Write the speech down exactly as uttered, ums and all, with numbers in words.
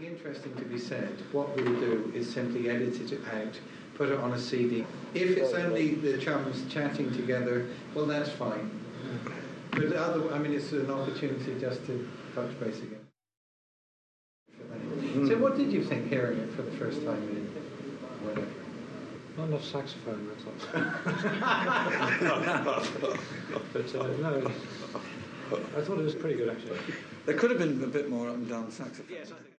interesting to be said, what we'll do is simply edit it out, put it on a C D. If it's only the chums chatting together, well, that's fine. But other, I mean, it's an opportunity just to touch base again. Mm. So what did you think hearing it for the first time in whatever? Not enough saxophone, that's all. But uh, no, I thought it was pretty good actually. There could have been a bit more up and down saxophone. Yes, I think